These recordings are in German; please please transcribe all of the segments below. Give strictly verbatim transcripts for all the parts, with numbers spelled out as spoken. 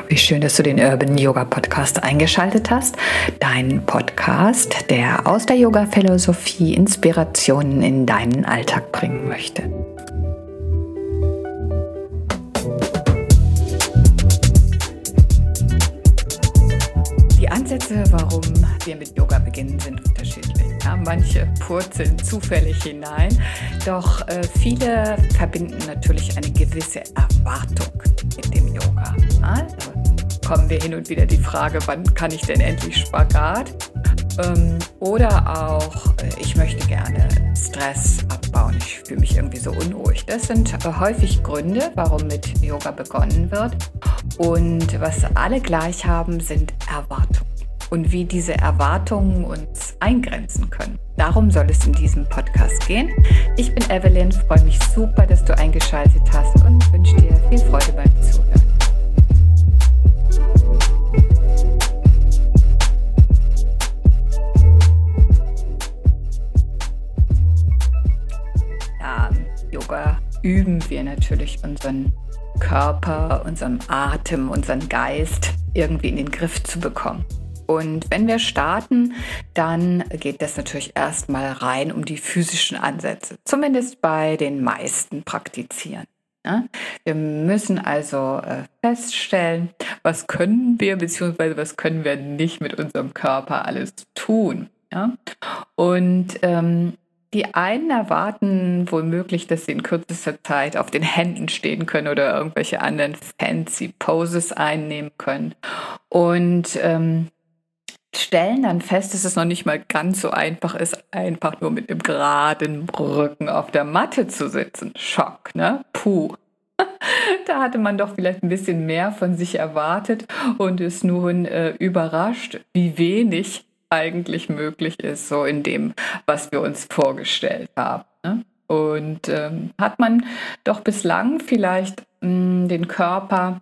Wie schön, dass du den Urban Yoga Podcast eingeschaltet hast. Dein Podcast, der aus der Yoga-Philosophie Inspirationen in deinen Alltag bringen möchte. Die Ansätze, warum wir mit Yoga beginnen, sind unterschiedlich. Ja, manche purzeln zufällig hinein, doch äh, viele verbinden natürlich eine gewisse Erwartung mit dem Yoga. Also kommen wir hin und wieder die Frage, wann kann ich denn endlich Spagat? Ähm, oder auch, äh, ich möchte gerne Stress abbauen, ich fühle mich irgendwie so unruhig. Das sind äh, häufig Gründe, warum mit Yoga begonnen wird. Und was alle gleich haben, sind Erwartungen. Und wie diese Erwartungen uns eingrenzen können. Darum soll es in diesem Podcast gehen. Ich bin Evelyn, freue mich super, dass du eingeschaltet hast und wünsche dir viel Freude beim Zuhören. Ja, Yoga üben wir natürlich unseren Körper, unseren Atem, unseren Geist irgendwie in den Griff zu bekommen. Und wenn wir starten, dann geht das natürlich erstmal rein um die physischen Ansätze, zumindest bei den meisten Praktizieren. Ja? Wir müssen also äh, feststellen, was können wir bzw. was können wir nicht mit unserem Körper alles tun. Ja? Und ähm, die einen erwarten womöglich, dass sie in kürzester Zeit auf den Händen stehen können oder irgendwelche anderen fancy Poses einnehmen können. Und ähm, stellen dann fest, dass es noch nicht mal ganz so einfach ist, einfach nur mit einem geraden Rücken auf der Matte zu sitzen. Schock, ne? Puh. Da hatte man doch vielleicht ein bisschen mehr von sich erwartet und ist nun äh, überrascht, wie wenig eigentlich möglich ist, so in dem, was wir uns vorgestellt haben. Ne? Und ähm, hat man doch bislang vielleicht mh, den Körper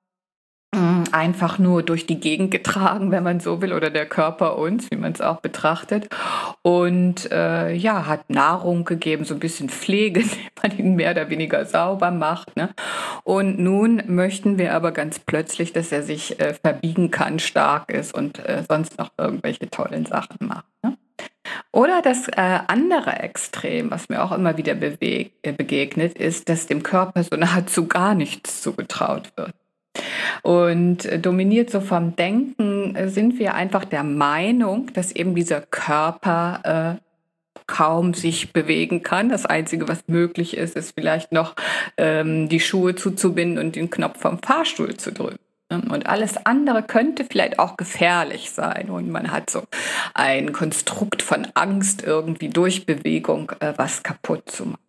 einfach nur durch die Gegend getragen, wenn man so will, oder der Körper uns, wie man es auch betrachtet. Und äh, ja, hat Nahrung gegeben, so ein bisschen Pflege, indem man ihn mehr oder weniger sauber macht. Ne? Und nun möchten wir aber ganz plötzlich, dass er sich äh, verbiegen kann, stark ist und äh, sonst noch irgendwelche tollen Sachen macht. Ne? Oder das äh, andere Extrem, was mir auch immer wieder beweg- äh, begegnet, ist, dass dem Körper so nahezu gar nichts zugetraut wird. Und dominiert so vom Denken sind wir einfach der Meinung, dass eben dieser Körper äh, kaum sich bewegen kann. Das Einzige, was möglich ist, ist vielleicht noch ähm, die Schuhe zuzubinden und den Knopf vom Fahrstuhl zu drücken. Und alles andere könnte vielleicht auch gefährlich sein. Und man hat so ein Konstrukt von Angst irgendwie durch Bewegung äh, was kaputt zu machen.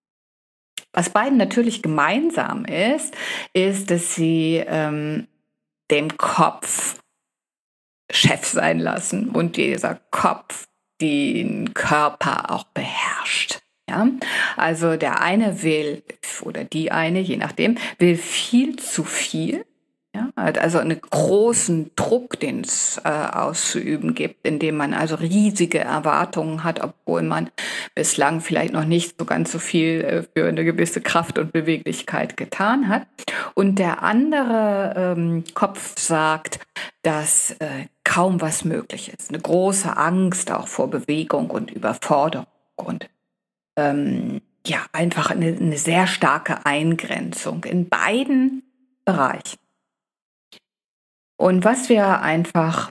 Was beiden natürlich gemeinsam ist, ist, dass sie ähm, den Kopf Chef sein lassen und dieser Kopf den Körper auch beherrscht. Ja? Also der eine will, oder die eine, je nachdem, will viel zu viel. Ja, hat also einen großen Druck, den es äh, auszuüben gibt, indem man also riesige Erwartungen hat, obwohl man bislang vielleicht noch nicht so ganz so viel äh, für eine gewisse Kraft und Beweglichkeit getan hat. Und der andere ähm, Kopf sagt, dass äh, kaum was möglich ist. Eine große Angst auch vor Bewegung und Überforderung und ähm, ja, einfach eine, eine sehr starke Eingrenzung in beiden Bereichen. Und was wir einfach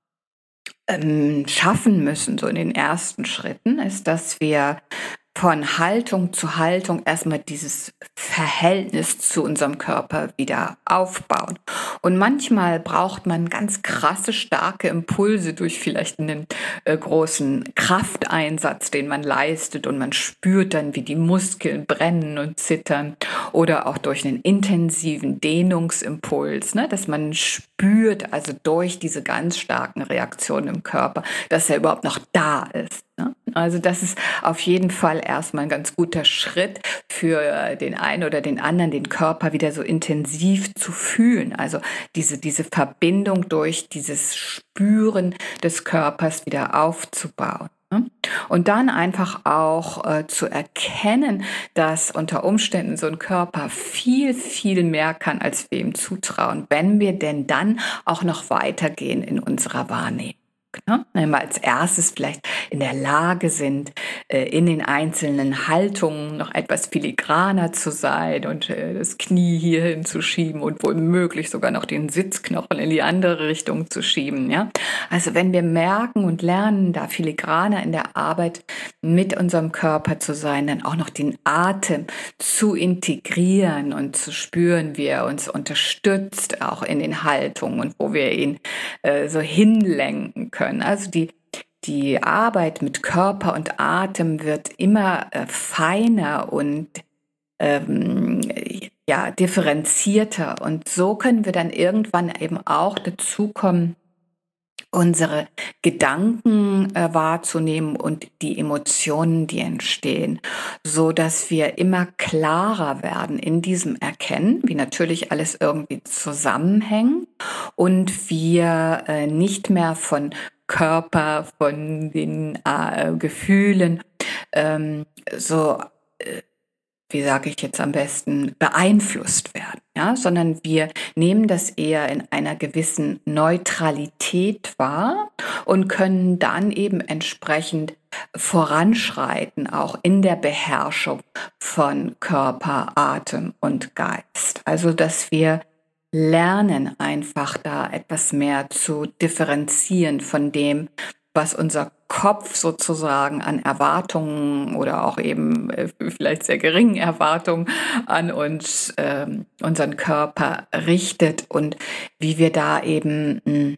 ähm, schaffen müssen, so in den ersten Schritten, ist, dass wir von Haltung zu Haltung erstmal dieses Verhältnis zu unserem Körper wieder aufbauen. Und manchmal braucht man ganz krasse, starke Impulse durch vielleicht einen äh, großen Krafteinsatz, den man leistet, und man spürt dann, wie die Muskeln brennen und zittern, oder auch durch einen intensiven Dehnungsimpuls, ne, dass man spürt, also durch diese ganz starken Reaktionen im Körper, dass er überhaupt noch da ist. Ne? Also das ist auf jeden Fall erstmal ein ganz guter Schritt für den einen oder den anderen, den Körper wieder so intensiv zu fühlen. Also diese, diese Verbindung durch dieses Spüren des Körpers wieder aufzubauen. Ne? Und dann einfach auch äh, zu erkennen, dass unter Umständen so ein Körper viel, viel mehr kann, als wir ihm zutrauen, wenn wir denn dann auch noch weitergehen in unserer Wahrnehmung. Ne? Wenn wir als erstes vielleicht in der Lage sind, äh, in den einzelnen Haltungen noch etwas filigraner zu sein und äh, das Knie hier hinzuschieben und womöglich sogar noch den Sitzknochen in die andere Richtung zu schieben. Ja? Also wenn wir merken und lernen, da filigraner in der Arbeit mit unserem Körper zu sein, dann auch noch den Atem zu integrieren und zu spüren, wie er uns unterstützt, auch in den Haltungen und wo wir ihn äh, so hinlenken können. Also die, die Arbeit mit Körper und Atem wird immer äh, feiner und ähm, ja, differenzierter. Und so können wir dann irgendwann eben auch dazu kommen, unsere Gedanken äh, wahrzunehmen und die Emotionen, die entstehen, so dass wir immer klarer werden in diesem Erkennen, wie natürlich alles irgendwie zusammenhängt und wir äh, nicht mehr von Körper, von den äh, Gefühlen ähm, so äh, wie sage ich jetzt am besten, beeinflusst werden, ja, sondern wir nehmen das eher in einer gewissen Neutralität wahr und können dann eben entsprechend voranschreiten, auch in der Beherrschung von Körper, Atem und Geist. Also, dass wir lernen, einfach da etwas mehr zu differenzieren von dem, was unser Kopf sozusagen an Erwartungen oder auch eben äh, vielleicht sehr geringen Erwartungen an uns, ähm, unseren Körper richtet und wie wir da eben mh,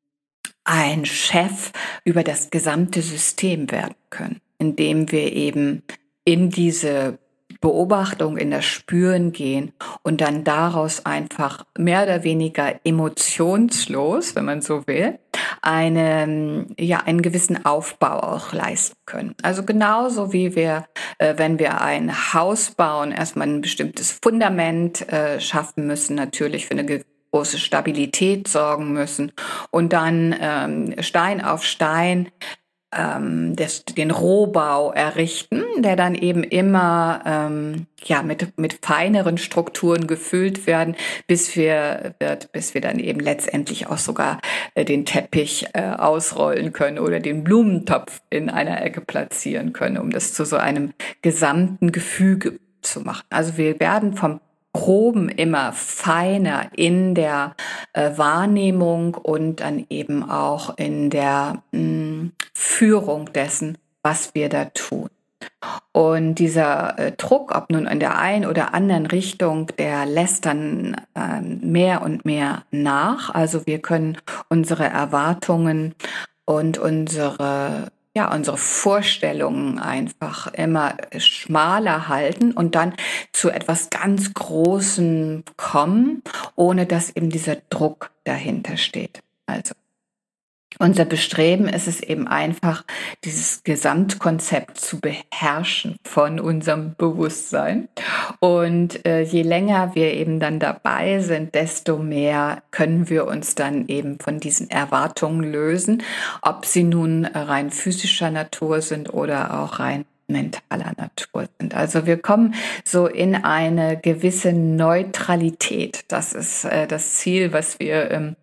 ein Chef über das gesamte System werden können, indem wir eben in diese Beobachtung, in das Spüren gehen und dann daraus einfach mehr oder weniger emotionslos, wenn man so will, eine, ja, einen gewissen Aufbau auch leisten können. Also genauso wie wir, äh, wenn wir ein Haus bauen, erstmal ein bestimmtes Fundament äh, schaffen müssen, natürlich für eine große Stabilität sorgen müssen und dann ähm, Stein auf Stein ähm, des, den Rohbau errichten, der dann eben immer ähm, ja mit mit feineren Strukturen gefüllt werden, bis wir wird, bis wir dann eben letztendlich auch sogar äh, den Teppich äh, ausrollen können oder den Blumentopf in einer Ecke platzieren können, um das zu so einem gesamten Gefüge zu machen. Also wir werden vom Proben immer feiner in der äh, Wahrnehmung und dann eben auch in der mh, Führung dessen, was wir da tun. Und dieser äh, Druck, ob nun in der einen oder anderen Richtung, der lässt dann äh, mehr und mehr nach. Also wir können unsere Erwartungen und unsere ja, unsere Vorstellungen einfach immer schmaler halten und dann zu etwas ganz Großem kommen, ohne dass eben dieser Druck dahinter steht. Also unser Bestreben ist es eben einfach, dieses Gesamtkonzept zu beherrschen von unserem Bewusstsein. Und äh, je länger wir eben dann dabei sind, desto mehr können wir uns dann eben von diesen Erwartungen lösen, ob sie nun rein physischer Natur sind oder auch rein mentaler Natur sind. Also wir kommen so in eine gewisse Neutralität. Das ist äh, das Ziel, was wir ähm,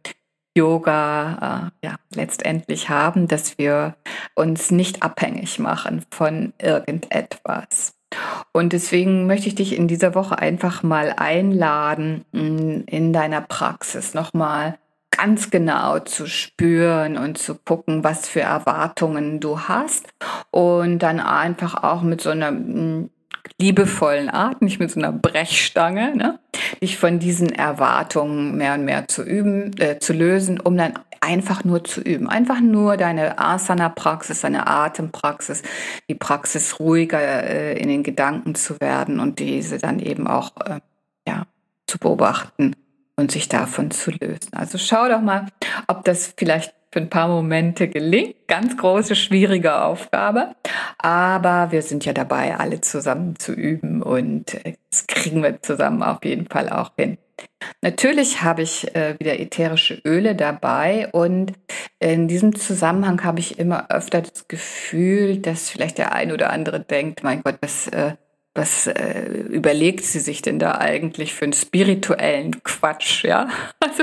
Yoga äh, ja, letztendlich haben, dass wir uns nicht abhängig machen von irgendetwas. Und deswegen möchte ich dich in dieser Woche einfach mal einladen, in deiner Praxis nochmal ganz genau zu spüren und zu gucken, was für Erwartungen du hast und dann einfach auch mit so einer liebevollen Art, nicht mit so einer Brechstange, ne, dich von diesen Erwartungen mehr und mehr zu üben, äh, zu lösen, um dann einfach nur zu üben. Einfach nur deine Asana-Praxis, deine Atempraxis, die Praxis ruhiger äh, in den Gedanken zu werden und diese dann eben auch äh, ja, zu beobachten und sich davon zu lösen. Also schau doch mal, ob das vielleicht für ein paar Momente gelingt. Ganz große, schwierige Aufgabe. Aber wir sind ja dabei, alle zusammen zu üben und äh, das kriegen wir zusammen auf jeden Fall auch hin. Natürlich habe ich äh, wieder ätherische Öle dabei und in diesem Zusammenhang habe ich immer öfter das Gefühl, dass vielleicht der ein oder andere denkt, mein Gott, was, äh, was äh, überlegt sie sich denn da eigentlich für einen spirituellen Quatsch, ja? Also,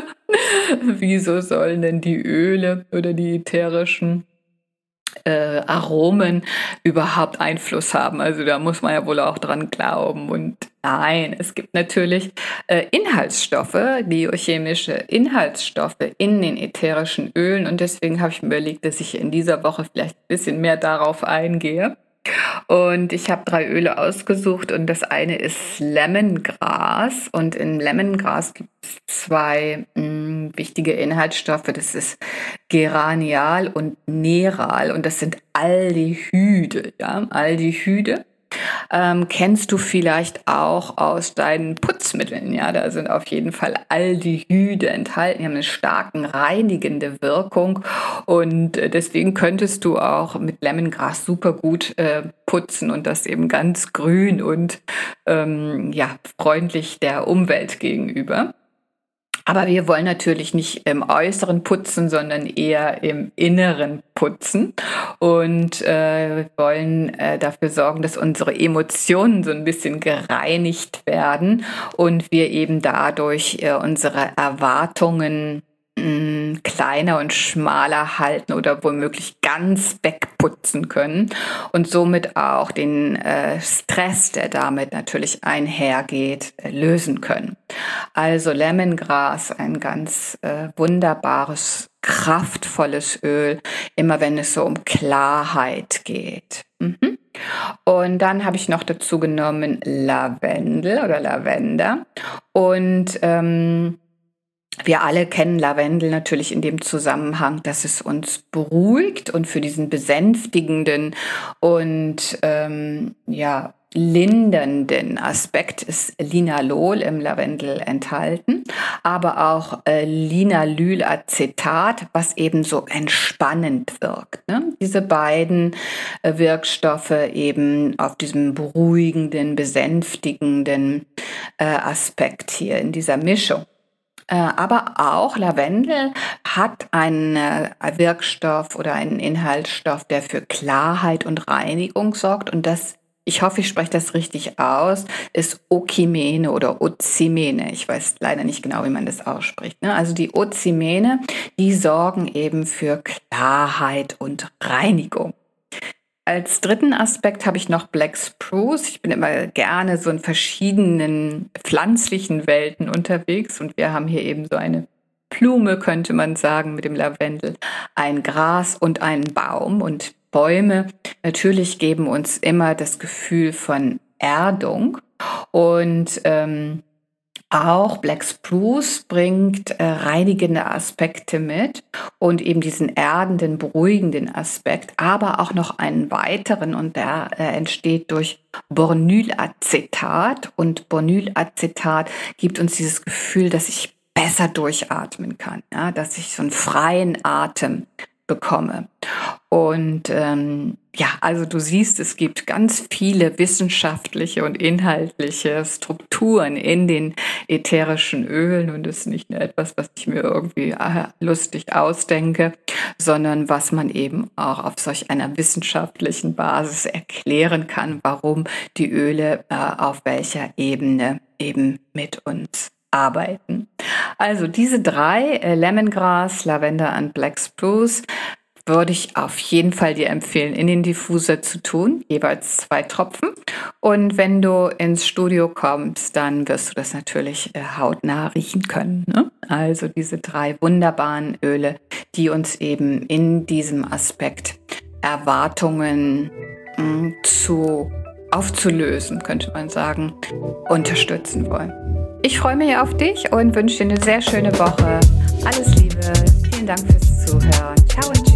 wieso sollen denn die Öle oder die ätherischen äh, Aromen überhaupt Einfluss haben? Also da muss man ja wohl auch dran glauben. Und nein, es gibt natürlich äh, Inhaltsstoffe, biochemische Inhaltsstoffe in den ätherischen Ölen. Und deswegen habe ich mir überlegt, dass ich in dieser Woche vielleicht ein bisschen mehr darauf eingehe. Und ich habe drei Öle ausgesucht und das eine ist Lemongrass. Und in Lemongrass gibt es zwei mh, wichtige Inhaltsstoffe. Das ist Geranial und Neral und das sind Aldehyde. Ja? Aldehyde ähm, kennst du vielleicht auch aus deinen Putzmitteln. Ja? Da sind auf jeden Fall Aldehyde enthalten. Die haben eine starken reinigende Wirkung und äh, deswegen könntest du auch mit Lemongrass super gut äh, putzen und das eben ganz grün und ähm, ja, freundlich der Umwelt gegenüber. Aber wir wollen natürlich nicht im Äußeren putzen, sondern eher im Inneren putzen und äh, wollen äh, dafür sorgen, dass unsere Emotionen so ein bisschen gereinigt werden und wir eben dadurch äh, unsere Erwartungen mh, kleiner und schmaler halten oder womöglich ganz wegputzen können und somit auch den äh, Stress, der damit natürlich einhergeht, äh, lösen können. Also Lemongrass, ein ganz äh, wunderbares, kraftvolles Öl, immer wenn es so um Klarheit geht. Mhm. Und dann habe ich noch dazu genommen Lavendel oder Lavender und ähm, wir alle kennen Lavendel natürlich in dem Zusammenhang, dass es uns beruhigt und für diesen besänftigenden und ähm, ja, lindernden Aspekt ist Linalol im Lavendel enthalten, aber auch äh, Linalylacetat, was eben so entspannend wirkt. Ne? Diese beiden äh, Wirkstoffe eben auf diesem beruhigenden, besänftigenden äh, Aspekt hier in dieser Mischung. Aber auch Lavendel hat einen Wirkstoff oder einen Inhaltsstoff, der für Klarheit und Reinigung sorgt. Und das, ich hoffe, ich spreche das richtig aus, ist Okimene oder Ozimene. Ich weiß leider nicht genau, wie man das ausspricht. Also die Ozimene, die sorgen eben für Klarheit und Reinigung. Als dritten Aspekt habe ich noch Black Spruce. Ich bin immer gerne so in verschiedenen pflanzlichen Welten unterwegs und wir haben hier eben so eine Blume, könnte man sagen, mit dem Lavendel, ein Gras und einen Baum. Und Bäume natürlich geben uns immer das Gefühl von Erdung und ähm, auch Black Spruce bringt äh, reinigende Aspekte mit und eben diesen erdenden, beruhigenden Aspekt, aber auch noch einen weiteren und der äh, entsteht durch Bornylacetat und Bornylacetat gibt uns dieses Gefühl, dass ich besser durchatmen kann, ja, dass ich so einen freien Atem bekomme. Und ähm, ja, also du siehst, es gibt ganz viele wissenschaftliche und inhaltliche Strukturen in den ätherischen Ölen und es ist nicht nur etwas, was ich mir irgendwie äh, lustig ausdenke, sondern was man eben auch auf solch einer wissenschaftlichen Basis erklären kann, warum die Öle äh, auf welcher Ebene eben mit uns arbeiten. Also diese drei, äh, Lemongrass, Lavender und Black Spruce, würde ich auf jeden Fall dir empfehlen, in den Diffuser zu tun, jeweils zwei Tropfen. Und wenn du ins Studio kommst, dann wirst du das natürlich äh, hautnah riechen können. Ne? Also diese drei wunderbaren Öle, die uns eben in diesem Aspekt Erwartungen mh, zu aufzulösen, könnte man sagen, unterstützen wollen. Ich freue mich auf dich und wünsche dir eine sehr schöne Woche. Alles Liebe, vielen Dank fürs Zuhören. Ciao und